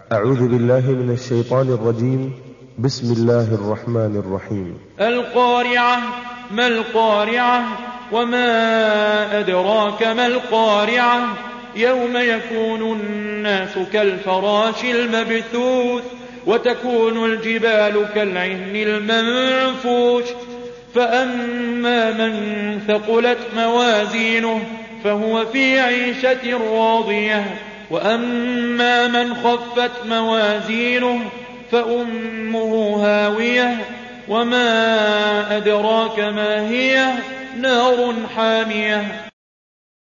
أعوذ بالله من الشيطان الرجيم. بسم الله الرحمن الرحيم. القارعة. ما القارعة؟ وما أدراك ما القارعة؟ يوم يكون الناس كالفراش المبثوث وتكون الجبال كالعهن المنفوش فأما من ثقلت موازينه فهو في عيشة راضية وأما من خفت موازينه فأمه هاوية وما أدراك ما هي؟ نار حامية.